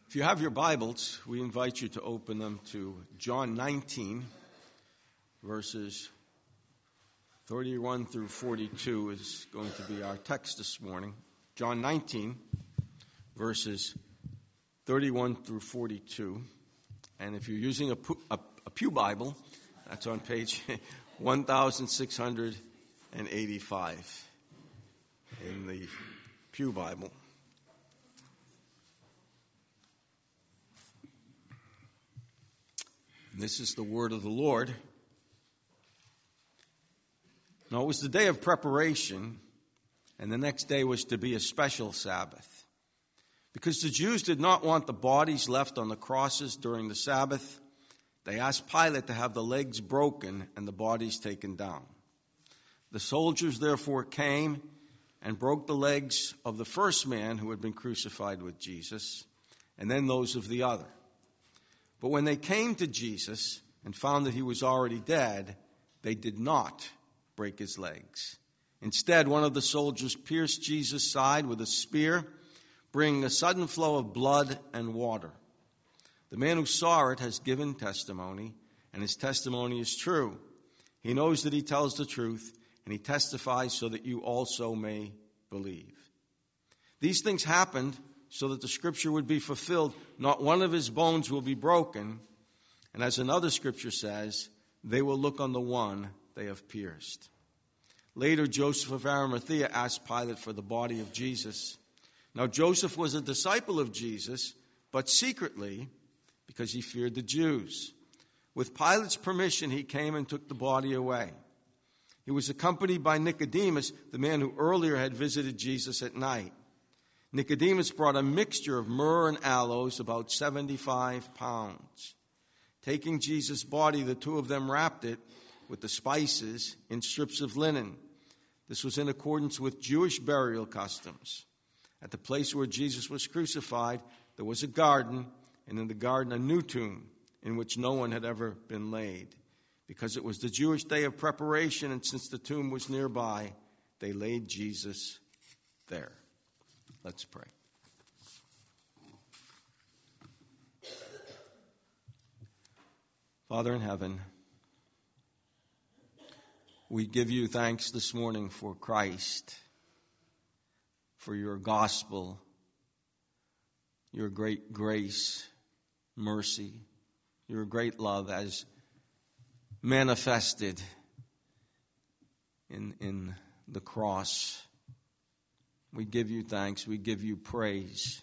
If you have your Bibles, we invite you to open them to John 19, verses 31 through 42 is going to be our text this morning. John 19, verses 31 through 42. And if you're using a Pew Bible, that's on page 1685 in the Pew Bible. This is the word of the Lord. Now, it was the day of preparation, and the next day was to be a special Sabbath. Because the Jews did not want the bodies left on the crosses during the Sabbath, they asked Pilate to have the legs broken and the bodies taken down. The soldiers therefore came and broke the legs of the first man who had been crucified with Jesus, and then those of the other. But when they came to Jesus and found that he was already dead, they did not break his legs. Instead, one of the soldiers pierced Jesus' side with a spear, bringing a sudden flow of blood and water. The man who saw it has given testimony, and his testimony is true. He knows that he tells the truth, and he testifies so that you also may believe. These things happened so that the scripture would be fulfilled. Not one of his bones will be broken. And as another scripture says, they will look on the one they have pierced. Later, Joseph of Arimathea asked Pilate for the body of Jesus. Now, Joseph was a disciple of Jesus, but secretly, because he feared the Jews. With Pilate's permission, he came and took the body away. He was accompanied by Nicodemus, the man who earlier had visited Jesus at night. Nicodemus brought a mixture of myrrh and aloes, about 75 pounds. Taking Jesus' body, the two of them wrapped it with the spices in strips of linen. This was in accordance with Jewish burial customs. At the place where Jesus was crucified, there was a garden, and in the garden a new tomb in which no one had ever been laid. Because it was the Jewish day of preparation, and since the tomb was nearby, they laid Jesus there. Let's pray. Father in heaven, we give you thanks this morning for Christ, for your gospel, your great grace, mercy, your great love as manifested in the cross. We give you thanks. We give you praise.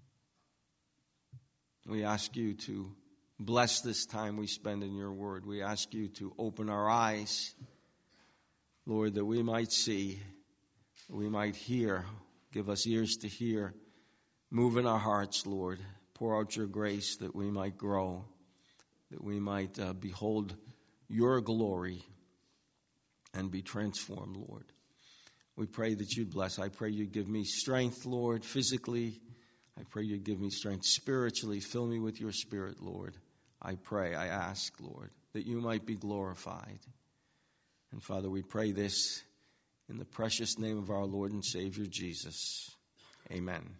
We ask you to bless this time we spend in your word. We ask you to open our eyes, Lord, that we might see, we might hear. Give us ears to hear. Move in our hearts, Lord. Pour out your grace that we might grow, that we might behold your glory and be transformed, Lord. We pray that you'd bless. I pray you'd give me strength, Lord, physically. I pray you'd give me strength spiritually. Fill me with your spirit, Lord. I pray, I ask, Lord, that you might be glorified. And Father, we pray this in the precious name of our Lord and Savior Jesus. Amen.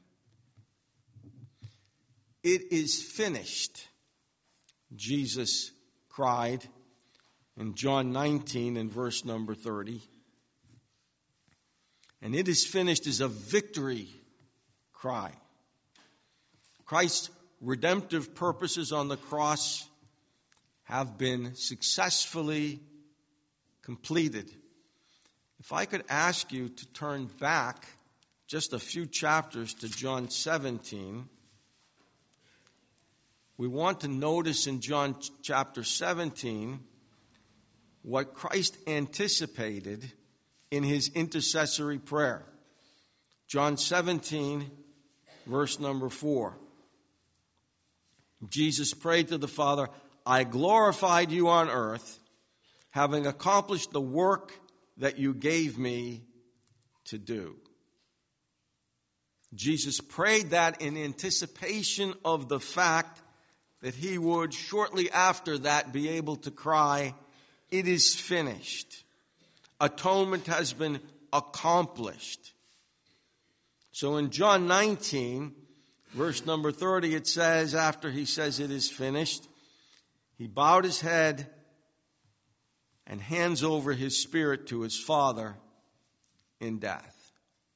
It is finished, Jesus cried in John 19 and verse number 30. And it is finished is a victory cry. Christ's redemptive purposes on the cross have been successfully completed. If I could ask you to turn back just a few chapters to John 17, we want to notice in John chapter 17 what Christ anticipated in his intercessory prayer. John 17, verse number 4. Jesus prayed to the Father, I glorified you on earth, having accomplished the work that you gave me to do. Jesus prayed that in anticipation of the fact that he would shortly after that be able to cry, it is finished. Atonement has been accomplished. So in John 19, Verse number 30, it says, after he says it is finished, he bowed his head and hands over his spirit to his Father in death.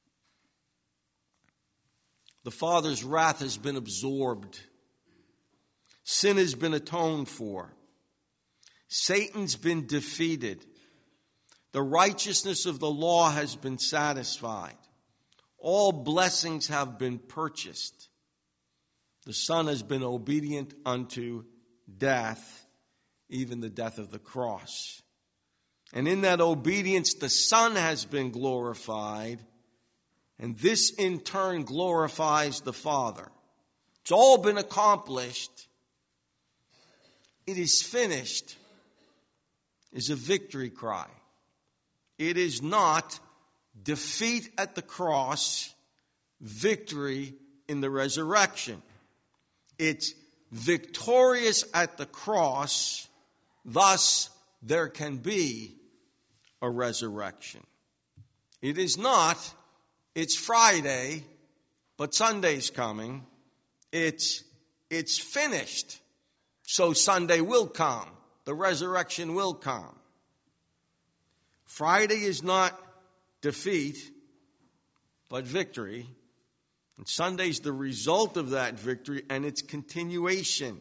The Father's wrath has been absorbed. Sin has been atoned for. Satan's been defeated. The righteousness of the law has been satisfied. All blessings have been purchased. The Son has been obedient unto death, even the death of the cross. And in that obedience, the Son has been glorified, and this in turn glorifies the Father. It's all been accomplished. It is finished is a victory cry. It is not defeat at the cross, victory in the resurrection. It's victorious at the cross, thus there can be a resurrection. It is not, it's Friday, but Sunday's coming. It's finished, so Sunday will come. The resurrection will come. Friday is not defeat, but victory. And Sunday's the result of that victory and its continuation.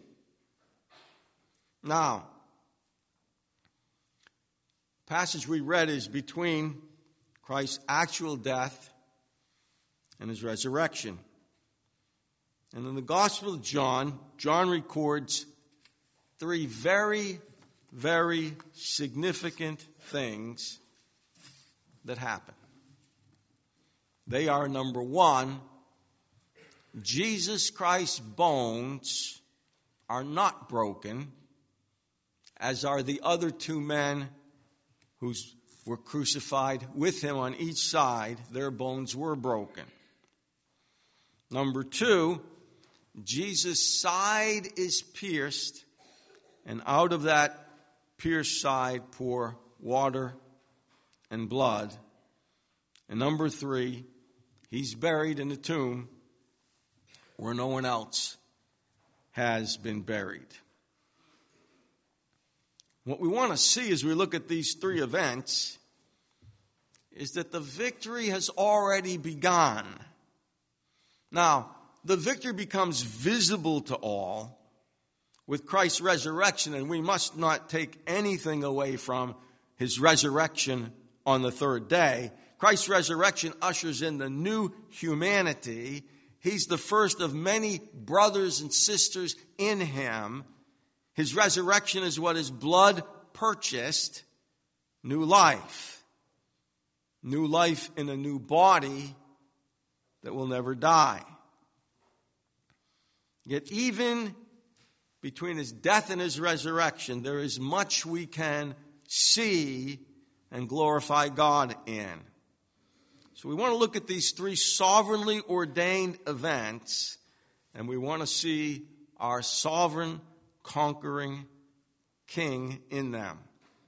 Now, the passage we read is between Christ's actual death and his resurrection. And in the Gospel of John, John records three very, very significant things that happen. They are, number one, Jesus Christ's bones are not broken, as are the other two men who were crucified with him on each side. Their bones were broken. Number two, Jesus' side is pierced, and out of that pierced side pour water and blood. And number three, he's buried in a tomb where no one else has been buried. What we want to see as we look at these three events is that the victory has already begun. Now, the victory becomes visible to all with Christ's resurrection, and we must not take anything away from his resurrection on the third day. Christ's resurrection ushers in the new humanity. He's the first of many brothers and sisters in him. His resurrection is what his blood purchased. New life. New life in a new body that will never die. Yet even between his death and his resurrection, there is much we can see and glorify God in. So we want to look at these three sovereignly ordained events, and we want to see our sovereign, conquering King in them.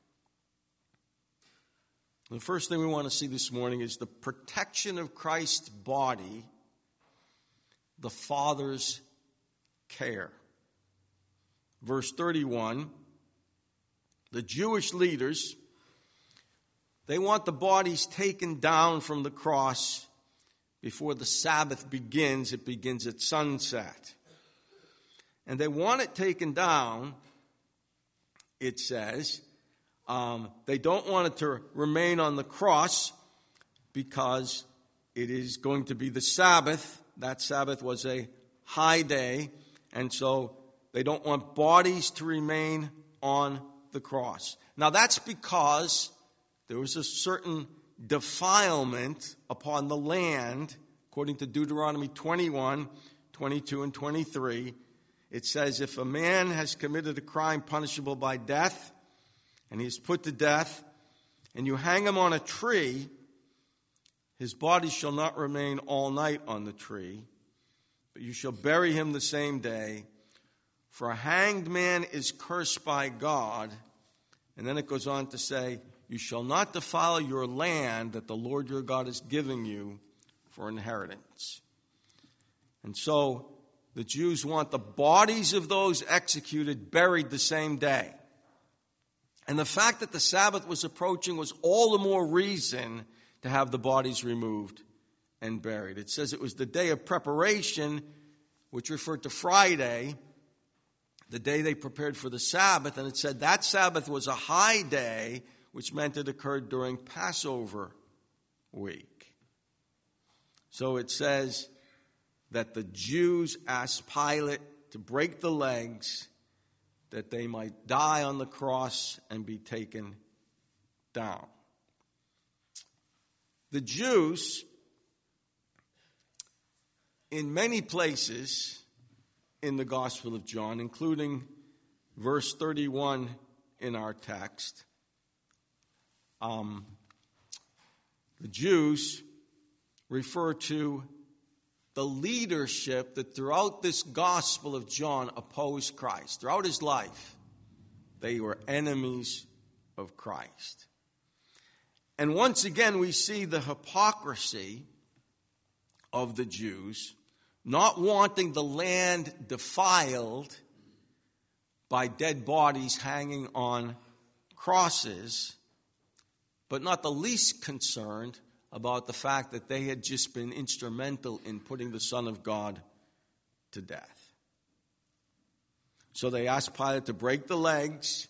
The first thing we want to see this morning is the protection of Christ's body, the Father's care. Verse 31, the Jewish leaders, they want the bodies taken down from the cross before the Sabbath begins. It begins at sunset. And they want it taken down, it says. They don't want it to remain on the cross because it is going to be the Sabbath. That Sabbath was a high day, and so they don't want bodies to remain on the cross. Now that's because there was a certain defilement upon the land, according to Deuteronomy 21, 22, and 23. It says, if a man has committed a crime punishable by death, and he is put to death, and you hang him on a tree, his body shall not remain all night on the tree, but you shall bury him the same day. For a hanged man is cursed by God. And then it goes on to say, you shall not defile your land that the Lord your God is giving you for inheritance. And so the Jews want the bodies of those executed buried the same day. And the fact that the Sabbath was approaching was all the more reason to have the bodies removed and buried. It says it was the day of preparation, which referred to Friday, the day they prepared for the Sabbath. And it said that Sabbath was a high day, which meant it occurred during Passover week. So it says that the Jews asked Pilate to break the legs that they might die on the cross and be taken down. The Jews, in many places in the Gospel of John, including verse 31 in our text, the Jews refer to the leadership that throughout this Gospel of John opposed Christ. Throughout his life, they were enemies of Christ. And once again, we see the hypocrisy of the Jews, not wanting the land defiled by dead bodies hanging on crosses, but not the least concerned about the fact that they had just been instrumental in putting the Son of God to death. So they asked Pilate to break the legs.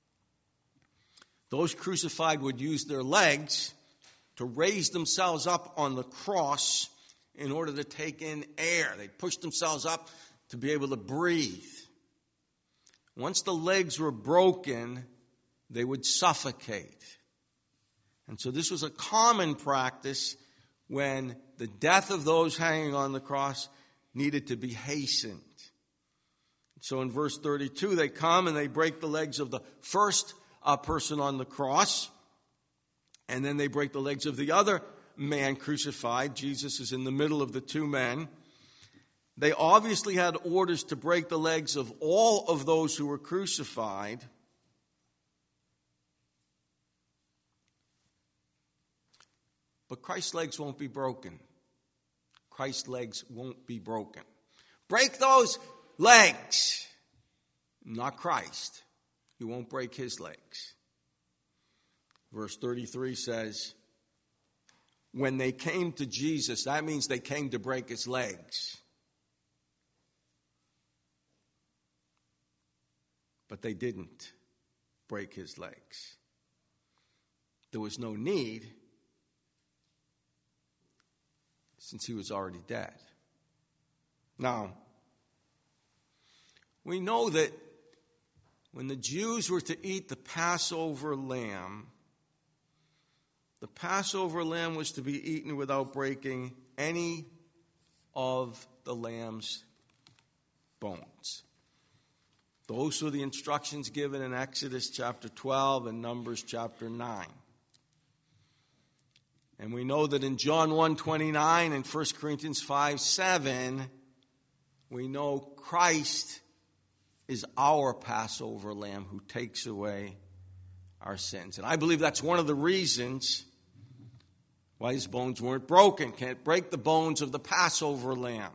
Those crucified would use their legs to raise themselves up on the cross in order to take in air. They pushed themselves up to be able to breathe. Once the legs were broken, they would suffocate. And so this was a common practice when the death of those hanging on the cross needed to be hastened. So in verse 32, they come and they break the legs of the first person on the cross, and then they break the legs of the other man crucified. Jesus is in the middle of the two men. They obviously had orders to break the legs of all of those who were crucified. But Christ's legs won't be broken. Christ's legs won't be broken. Break those legs. Not Christ. He won't break his legs. Verse 33 says, when they came to Jesus, that means they came to break his legs. But they didn't break his legs. There was no need, since he was already dead. Now, we know that when the Jews were to eat the Passover lamb was to be eaten without breaking any of the lamb's bones. Those were the instructions given in Exodus chapter 12 and Numbers chapter 9. And we know that in John 1:29 and 1 Corinthians 5:7, we know Christ is our Passover lamb who takes away our sins. And I believe that's one of the reasons why his bones weren't broken. Can't break the bones of the Passover lamb.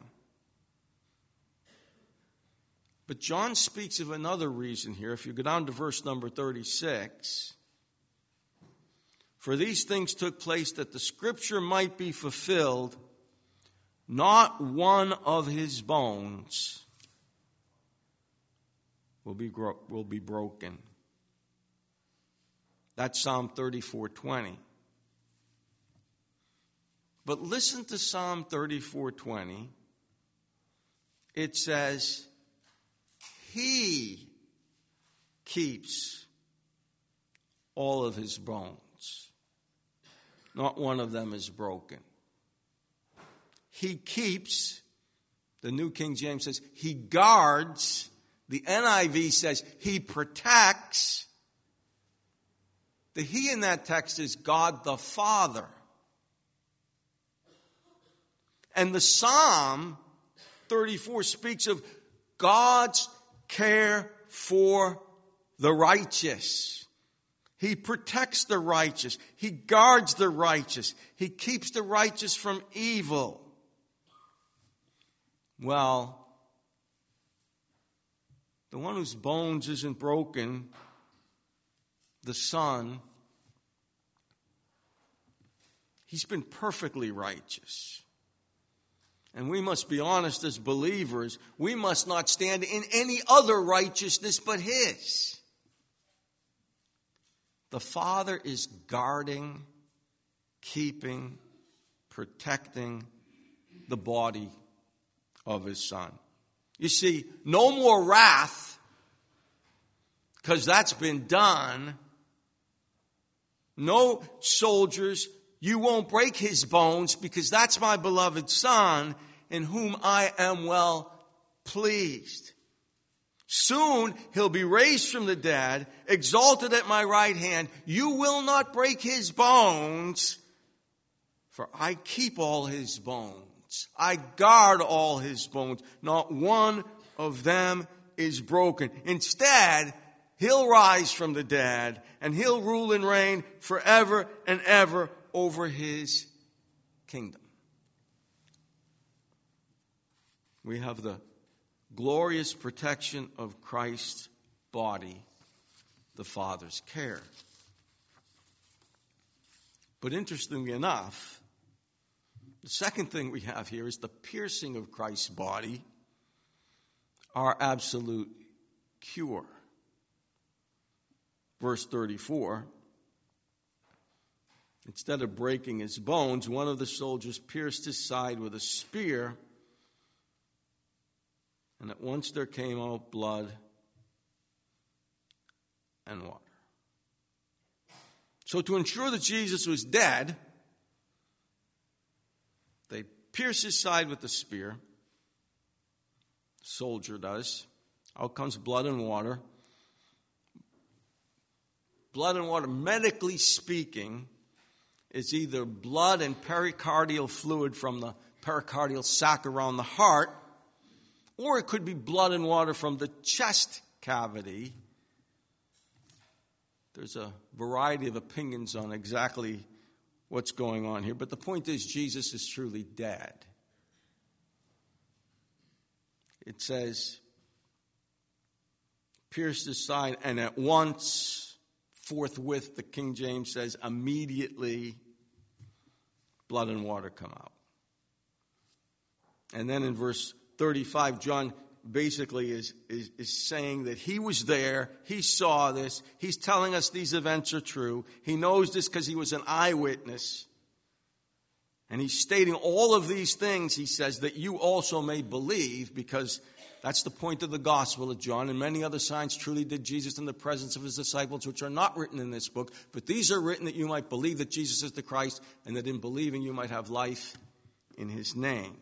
But John speaks of another reason here. If you go down to verse number 36, for these things took place that the scripture might be fulfilled, not one of his bones will be broken. That's Psalm 34:20. But listen to Psalm 34:20. It says, he keeps all of his bones. Not one of them is broken. He keeps, the New King James says, he guards. The NIV says he protects. The he in that text is God the Father. And the Psalm 34 speaks of God's care for the righteous. He protects the righteous. He guards the righteous. He keeps the righteous from evil. Well, the one whose bones isn't broken, the Son, he's been perfectly righteous. And we must be honest as believers, we must not stand in any other righteousness but his. The Father is guarding, keeping, protecting the body of his Son. You see, no more wrath, because that's been done. No soldiers, you won't break his bones, because that's my beloved Son, in whom I am well pleased. Soon he'll be raised from the dead, exalted at my right hand. You will not break his bones, for I keep all his bones. I guard all his bones. Not one of them is broken. Instead, he'll rise from the dead, and he'll rule and reign forever and ever over his kingdom. We have the glorious protection of Christ's body, the Father's care. But interestingly enough, the second thing we have here is the piercing of Christ's body, our absolute cure. Verse 34, instead of breaking his bones, one of the soldiers pierced his side with a spear, and at once there came out blood and water. So to ensure that Jesus was dead, they pierce his side with the spear. The soldier does. Out comes blood and water. Blood and water, medically speaking, is either blood and pericardial fluid from the pericardial sac around the heart, or it could be blood and water from the chest cavity. There's a variety of opinions on exactly what's going on here, but the point is Jesus is truly dead. It says, pierced his side, and at once, forthwith, the King James says, immediately, blood and water come out. And then in verse 35, John basically is saying that he was there, he saw this, he's telling us these events are true. He knows this because he was an eyewitness. And he's stating all of these things, he says, that you also may believe, because that's the point of the gospel of John. And many other signs truly did Jesus in the presence of his disciples, which are not written in this book, but these are written that you might believe that Jesus is the Christ, and that in believing you might have life in his name.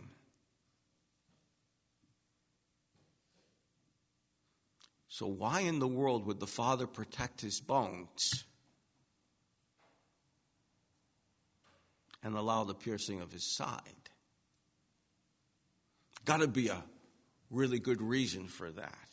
So why in the world would the Father protect his bones and allow the piercing of his side? Got to be a really good reason for that.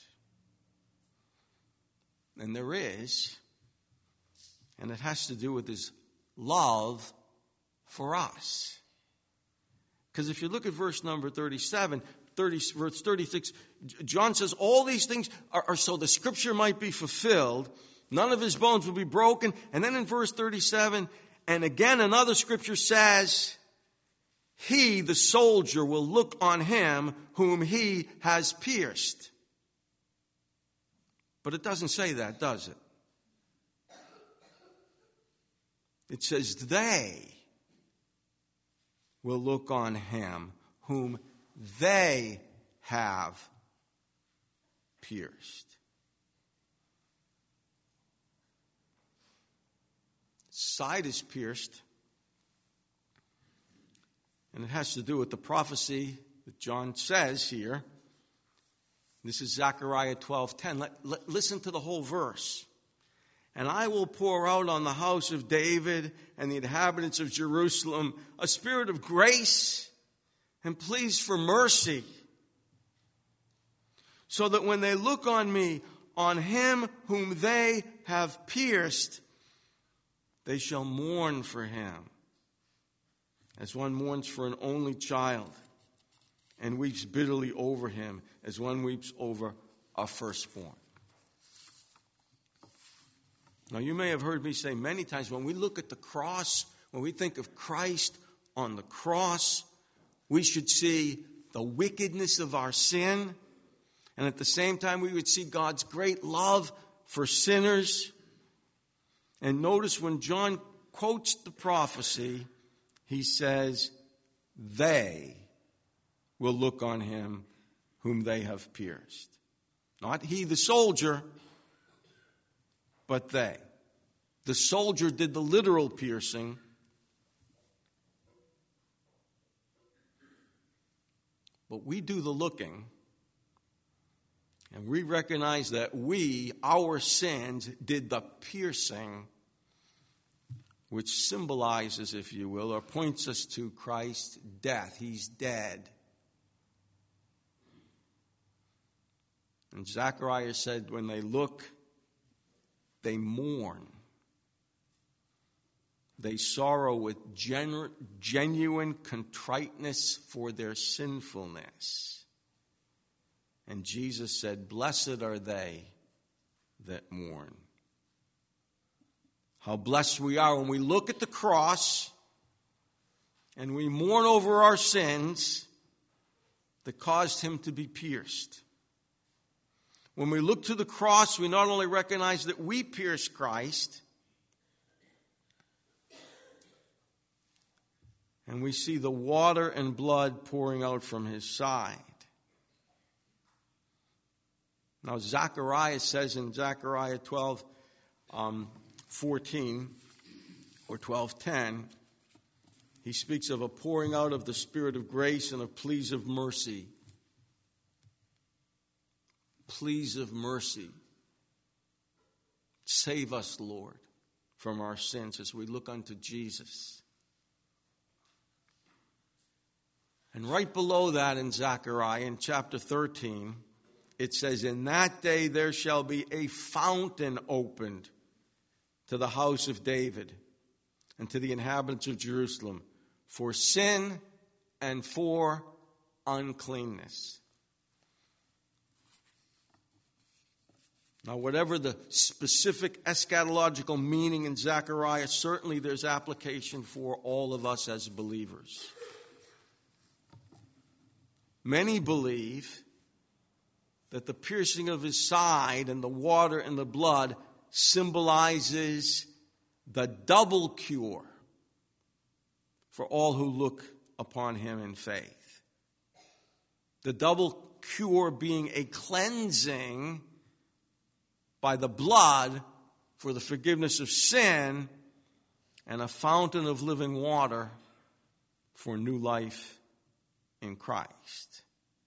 And there is, and it has to do with his love for us. Because if you look at verse number 37, verse 36, John says all these things are so the scripture might be fulfilled. None of his bones will be broken. And then in verse 37, and again another scripture says, he, the soldier, will look on him whom he has pierced. But it doesn't say that, does it? It says they will look on him whom they have pierced. Side is pierced, and it has to do with the prophecy that John says here. This is Zechariah 12:10. Listen to the whole verse. And I will pour out on the house of David and the inhabitants of Jerusalem a spirit of grace and pleas for mercy, so that when they look on me, on him whom they have pierced, they shall mourn for him, as one mourns for an only child, and weeps bitterly over him, as one weeps over a firstborn. Now, you may have heard me say many times, when we look at the cross, when we think of Christ on the cross, we should see the wickedness of our sin, and at the same time we would see God's great love for sinners. And notice when John quotes the prophecy, he says, they will look on him whom they have pierced. Not he, the soldier, but they. The soldier did the literal piercing. But we do the looking. And we recognize that our sins, did the piercing, which symbolizes, if you will, or points us to Christ's death. He's dead. And Zechariah said, when they look, they mourn. They sorrow with genuine contriteness for their sinfulness. And Jesus said, blessed are they that mourn. How blessed we are when we look at the cross and we mourn over our sins that caused him to be pierced. When we look to the cross, we not only recognize that we pierced Christ, and we see the water and blood pouring out from his side. Now, Zechariah says in Zechariah 12:14 or 12:10, he speaks of a pouring out of the Spirit of grace and of pleas of mercy. Pleas of mercy. Save us, Lord, from our sins as we look unto Jesus. And right below that in Zechariah, in chapter 13, it says, in that day there shall be a fountain opened to the house of David and to the inhabitants of Jerusalem for sin and for uncleanness. Now, whatever the specific eschatological meaning in Zechariah, certainly there's application for all of us as believers. Many believe that the piercing of his side and the water and the blood symbolizes the double cure for all who look upon him in faith. The double cure being a cleansing by the blood for the forgiveness of sin and a fountain of living water for new life in Christ.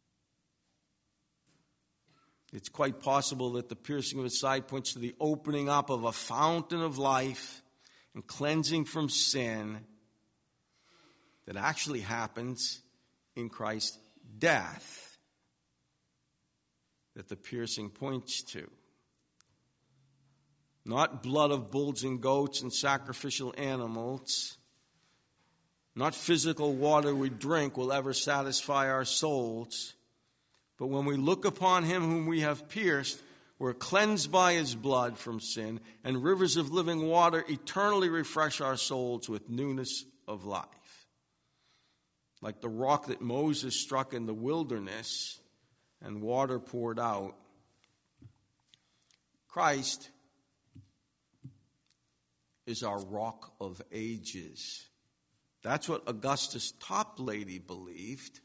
It's quite possible that the piercing of his side points to the opening up of a fountain of life and cleansing from sin that actually happens in Christ's death, that the piercing points to. Not blood of bulls and goats and sacrificial animals. Not physical water we drink will ever satisfy our souls. But when we look upon him whom we have pierced, we're cleansed by his blood from sin, and rivers of living water eternally refresh our souls with newness of life. Like the rock that Moses struck in the wilderness and water poured out, Christ is our rock of ages. That's what Augustus Toplady believed.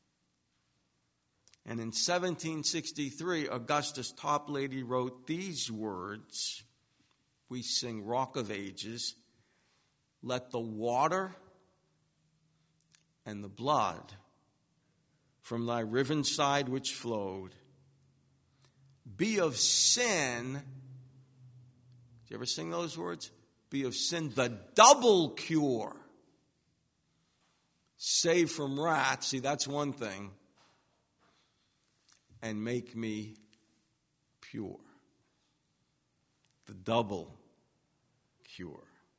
And in 1763, Augustus Toplady wrote these words. We sing Rock of Ages. Let the water and the blood from thy riven side which flowed be of sin. Did you ever sing those words? Be of sin the double cure. Save from wrath. See, that's one thing. And make me pure. The double cure.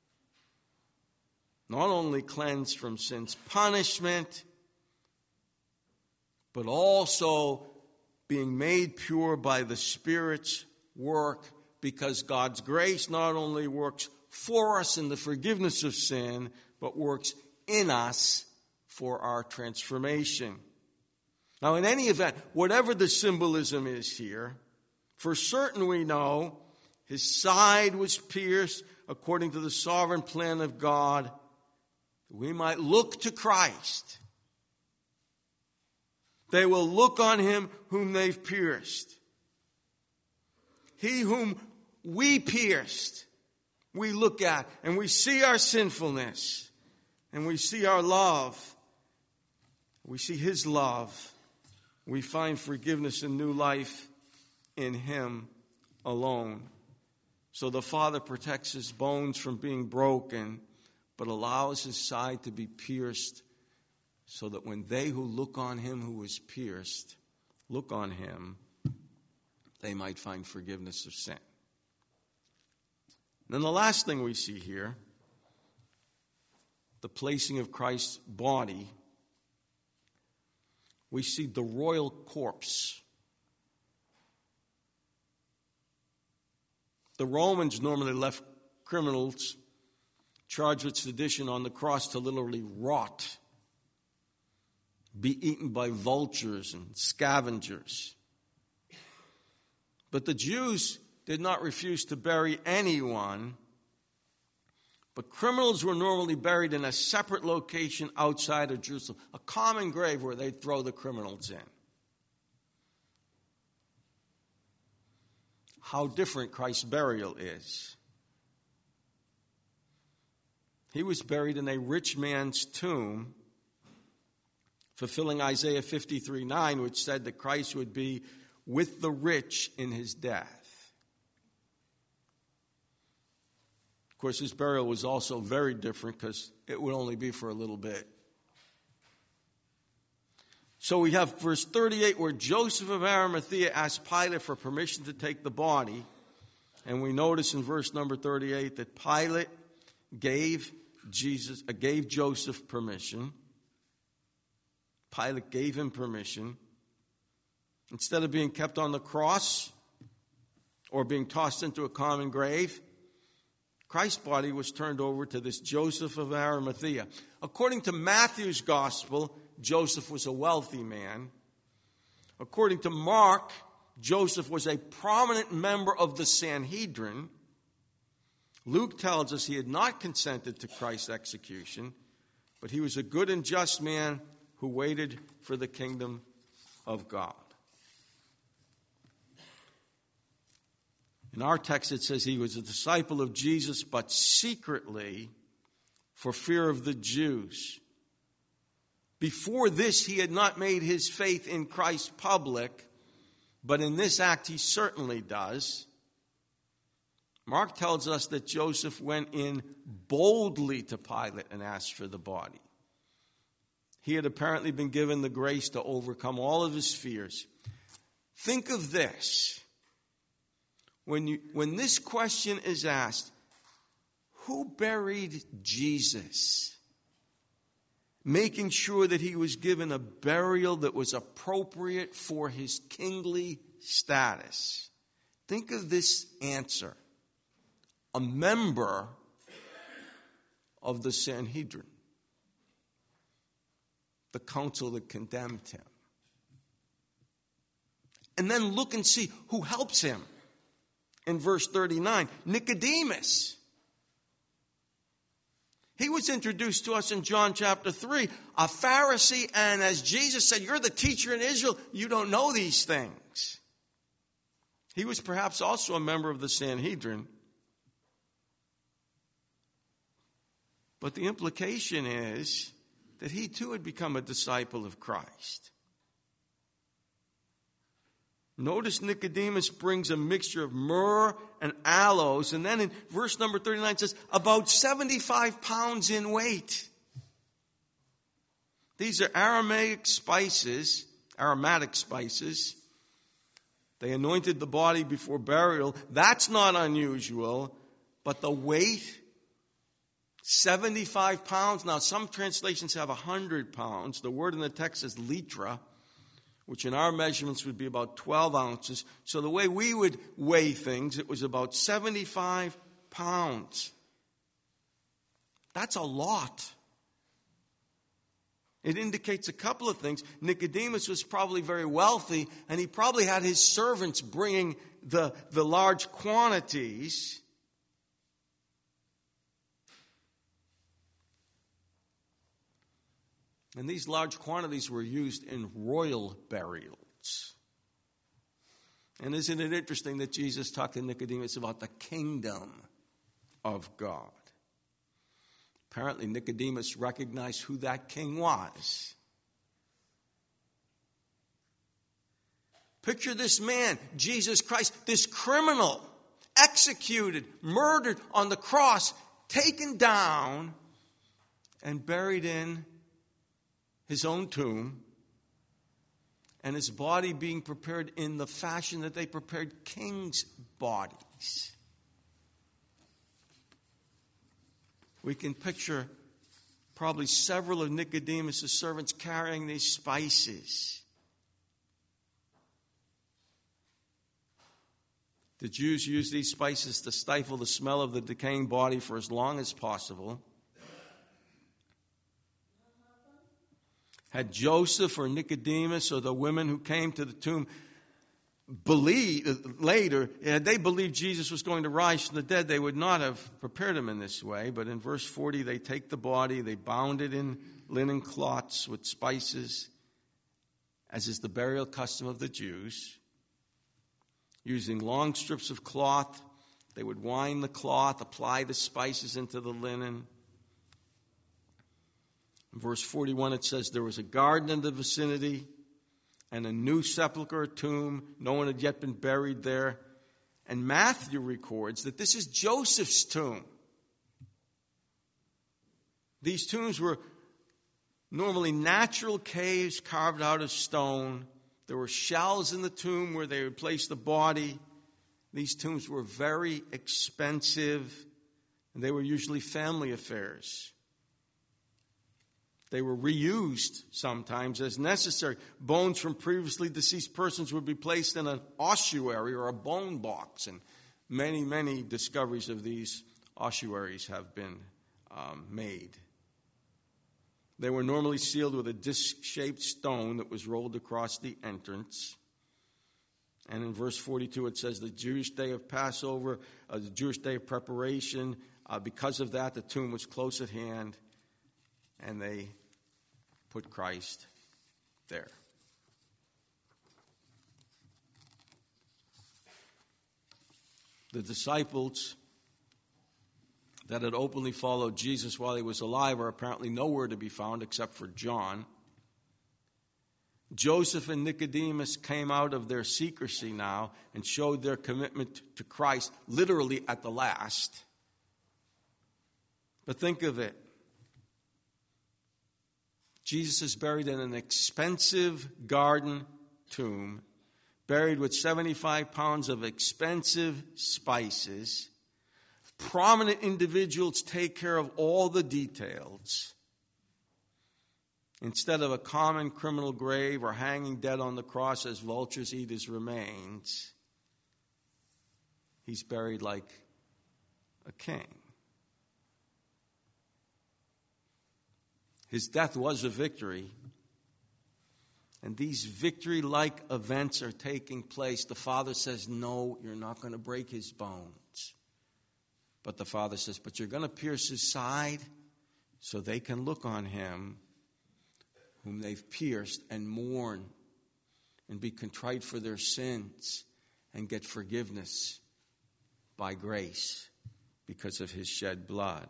Not only cleanse from sin's punishment, but also being made pure by the Spirit's work, because God's grace not only works for us in the forgiveness of sin, but works in us for our transformation. Now, in any event, whatever the symbolism is here, for certain we know his side was pierced according to the sovereign plan of God, that we might look to Christ. They will look on him whom they've pierced. He whom we pierced, we look at, and we see our sinfulness, and we see our love. We see his love. We find forgiveness and new life in him alone. So the Father protects his bones from being broken, but allows his side to be pierced, so that when they who look on him who was pierced look on him, they might find forgiveness of sin. Then the last thing we see here, the placing of Christ's body, we see the royal corpse. The Romans normally left criminals charged with sedition on the cross to literally rot, be eaten by vultures and scavengers. But the Jews did not refuse to bury anyone, but criminals were normally buried in a separate location outside of Jerusalem, a common grave where they'd throw the criminals in. How different Christ's burial is. He was buried in a rich man's tomb, fulfilling Isaiah 53:9, which said that Christ would be with the rich in his death. Of course, his burial was also very different because it would only be for a little bit. So we have verse 38 where Joseph of Arimathea asked Pilate for permission to take the body. And we notice in verse number 38 that Pilate gave Joseph permission. Pilate gave him permission. Instead of being kept on the cross or being tossed into a common grave, Christ's body was turned over to this Joseph of Arimathea. According to Matthew's gospel, Joseph was a wealthy man. According to Mark, Joseph was a prominent member of the Sanhedrin. Luke tells us he had not consented to Christ's execution, but he was a good and just man who waited for the kingdom of God. In our text it says he was a disciple of Jesus, but secretly for fear of the Jews. Before this, he had not made his faith in Christ public, but in this act he certainly does. Mark tells us that Joseph went in boldly to Pilate and asked for the body. He had apparently been given the grace to overcome all of his fears. Think of this. When this question is asked, who buried Jesus? Making sure that he was given a burial that was appropriate for his kingly status. Think of this answer. A member of the Sanhedrin, the council that condemned him. And then look and see who helps him. In verse 39, Nicodemus. He was introduced to us in John chapter 3, a Pharisee, and as Jesus said, you're the teacher in Israel, you don't know these things. He was perhaps also a member of the Sanhedrin. But the implication is that he too had become a disciple of Christ. Notice Nicodemus brings a mixture of myrrh and aloes. And then in verse number 39 it says, about 75 pounds in weight. These are aromatic spices. They anointed the body before burial. That's not unusual. But the weight, 75 pounds. Now some translations have 100 pounds. The word in the text is litra, which in our measurements would be about 12 ounces. So the way we would weigh things, it was about 75 pounds. That's a lot. It indicates a couple of things. Nicodemus was probably very wealthy, and he probably had his servants bringing the large quantities. And these large quantities were used in royal burials. And isn't it interesting that Jesus talked to Nicodemus about the kingdom of God? Apparently, Nicodemus recognized who that king was. Picture this man, Jesus Christ, this criminal, executed, murdered on the cross, taken down, and buried in his own tomb, and his body being prepared in the fashion that they prepared kings' bodies. We can picture probably several of Nicodemus' servants carrying these spices. The Jews used these spices to stifle the smell of the decaying body for as long as possible. Had Joseph or Nicodemus or the women who came to the tomb later, had they believed Jesus was going to rise from the dead, they would not have prepared him in this way. But in verse 40, they take the body, they bound it in linen cloths with spices, as is the burial custom of the Jews. Using long strips of cloth, they would wind the cloth, apply the spices into the linen. In verse 41, it says, there was a garden in the vicinity, and a new sepulchre, a tomb. No one had yet been buried there. And Matthew records that this is Joseph's tomb. These tombs were normally natural caves carved out of stone. There were shells in the tomb where they would place the body. These tombs were very expensive, and they were usually family affairs. They were reused sometimes as necessary. Bones from previously deceased persons would be placed in an ossuary or a bone box. And many, many discoveries of these ossuaries have been made. They were normally sealed with a disc-shaped stone that was rolled across the entrance. And in verse 42 it says the Jewish day of Passover, the Jewish day of preparation. Because of that, the tomb was close at hand. And they put Christ there. The disciples that had openly followed Jesus while he was alive are apparently nowhere to be found except for John. Joseph and Nicodemus came out of their secrecy now and showed their commitment to Christ literally at the last. But think of it. Jesus is buried in an expensive garden tomb, buried with 75 pounds of expensive spices. Prominent individuals take care of all the details. Instead of a common criminal grave or hanging dead on the cross as vultures eat his remains, he's buried like a king. His death was a victory. And these victory-like events are taking place. The Father says, no, you're not going to break his bones. But the Father says, but you're going to pierce his side so they can look on him whom they've pierced and mourn and be contrite for their sins and get forgiveness by grace because of his shed blood.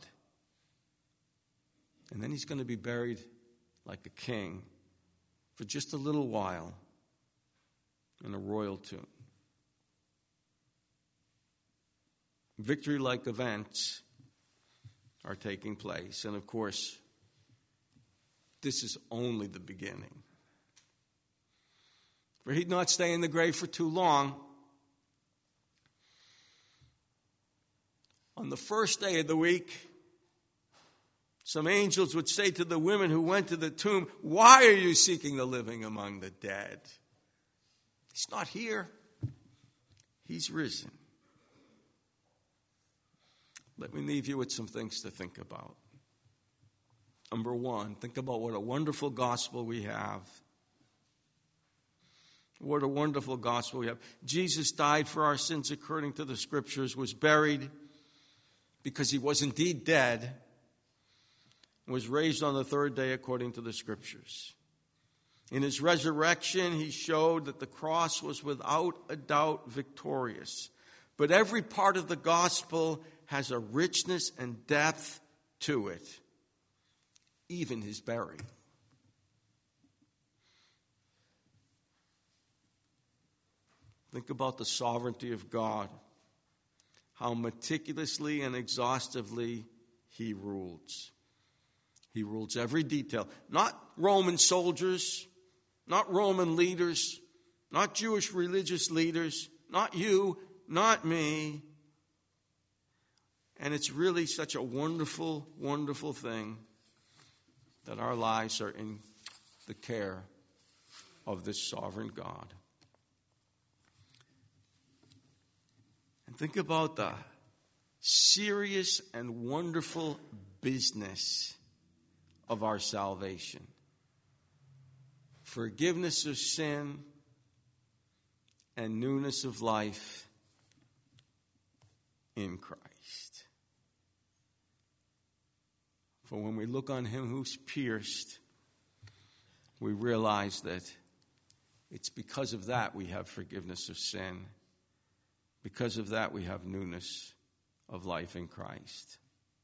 And then he's going to be buried like a king for just a little while in a royal tomb. Victory-like events are taking place. And of course, this is only the beginning. For he'd not stay in the grave for too long. On the first day of the week, some angels would say to the women who went to the tomb, why are you seeking the living among the dead? He's not here. He's risen. Let me leave you with some things to think about. Number one, think about what a wonderful gospel we have. What a wonderful gospel we have. Jesus died for our sins according to the Scriptures, was buried because he was indeed dead, was raised on the third day according to the Scriptures. In his resurrection, he showed that the cross was without a doubt victorious. But every part of the gospel has a richness and depth to it, even his burial. Think about the sovereignty of God, how meticulously and exhaustively he rules. He rules every detail. Not Roman soldiers, not Roman leaders, not Jewish religious leaders, not you, not me. And it's really such a wonderful, wonderful thing that our lives are in the care of this sovereign God. And think about the serious and wonderful business of our salvation. Forgiveness of sin and newness of life in Christ. For when we look on him who's pierced, we realize that it's because of that we have forgiveness of sin. Because of that we have newness of life in Christ.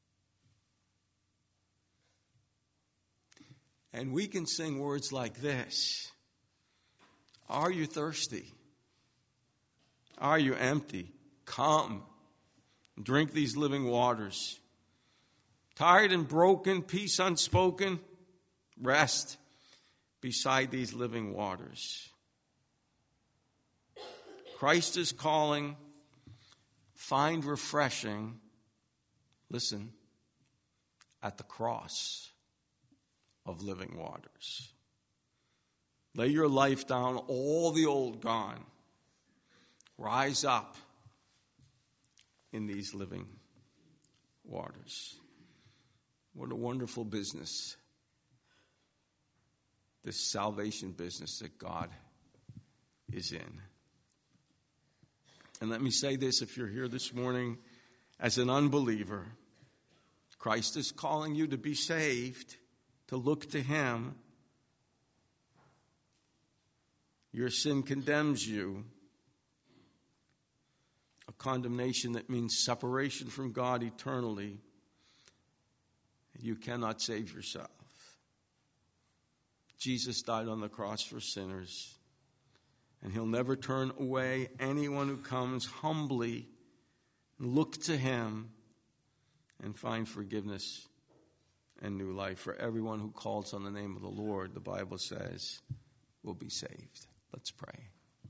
And we can sing words like this. Are you thirsty? Are you empty? Come, drink these living waters. Tired and broken, peace unspoken, rest beside these living waters. Christ is calling. Find refreshing, listen, at the cross of living waters. Lay your life down, all the old gone. Rise up in these living waters. What a wonderful business, this salvation business that God is in. And let me say this, if you're here this morning as an unbeliever, Christ is calling you to be saved, to look to him. Your sin condemns you. A condemnation that means separation from God eternally. You cannot save yourself. Jesus died on the cross for sinners. And he'll never turn away anyone who comes humbly and look to him and find forgiveness and new life. For everyone who calls on the name of the Lord, the Bible says, will be saved. Let's pray.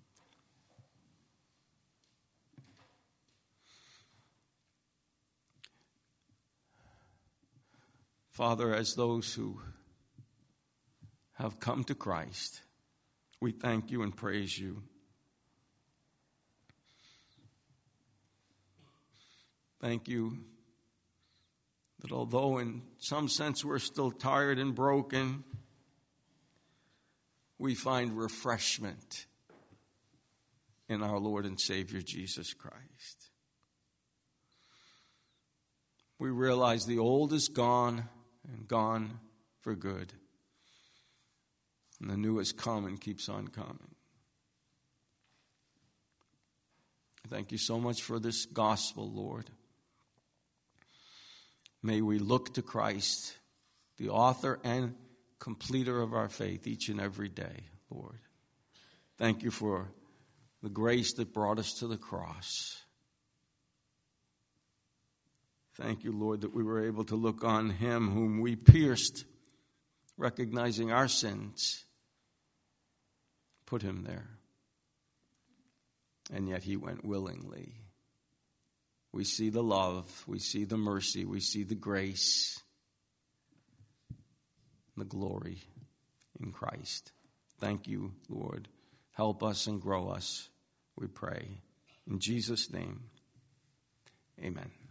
Father, as those who have come to Christ, we thank you and praise you. Thank you that although in some sense we're still tired and broken, we find refreshment in our Lord and Savior Jesus Christ. We realize the old is gone and gone for good. And the new has come and keeps on coming. Thank you so much for this gospel, Lord. May we look to Christ, the author and completer of our faith, each and every day, Lord. Thank you for the grace that brought us to the cross. Thank you, Lord, that we were able to look on him whom we pierced, recognizing our sins. Put him there. And yet he went willingly. We see the love, we see the mercy, we see the grace, the glory in Christ. Thank you, Lord, Help us and grow us, we pray. In Jesus' name, amen.